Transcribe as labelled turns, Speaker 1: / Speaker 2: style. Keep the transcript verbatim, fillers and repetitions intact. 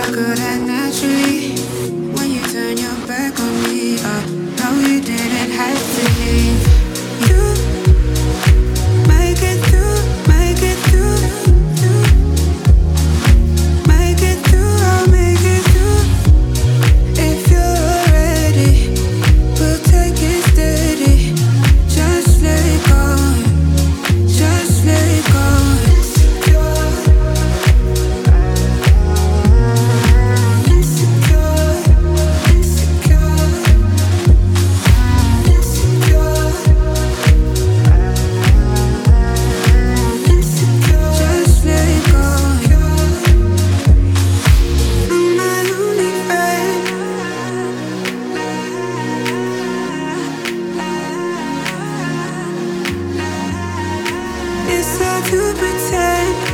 Speaker 1: good and naturally. When you turn your back on me, uh, no, you didn't have to leave. You make it through, make it through, make it through, I'll make it through. If you're ready, we'll take it steady. Just let it go, just let it go. It's hard to pretend